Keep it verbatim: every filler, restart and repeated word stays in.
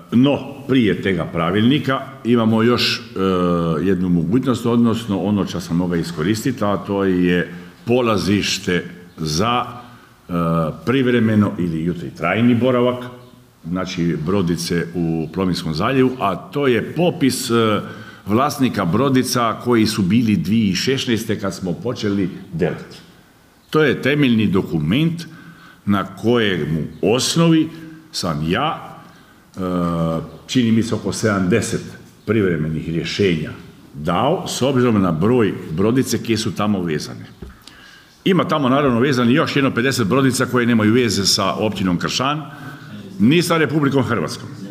no, prije tega pravilnika imamo još jednu mogućnost, odnosno ono što sam mogao iskoristiti, a to je polazište za privremeno ili jutri trajni boravak, znači brodice u Plominskom zaljevu, a to je popis vlasnika brodica koji su bili dvije tisuće šesnaeste. kad smo počeli delati. To je temeljni dokument na kojemu osnovi sam ja, čini mi se oko sedamdeset privremenih rješenja dao, s obzirom na broj brodice koje su tamo vezane. Ima tamo naravno vezani još jedno pedeset brodica koje nemaju veze sa općinom Kršan, ni sa Republikom Hrvatskom.